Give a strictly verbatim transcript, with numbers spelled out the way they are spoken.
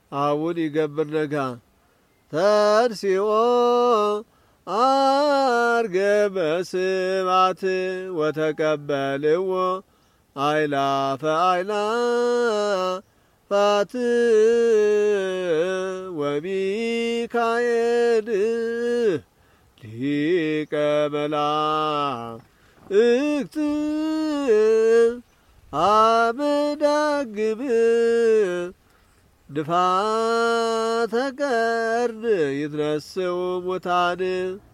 አቡን ይገብር ነጋ ተርሲኦ አርገ በስባት ወተቀበልዎ አይላፈ አይላፋት ወሚካኤል ሊቀ መላእክት አመዳግብ ድፋተ ቀርን ይትነስኡ ሙታን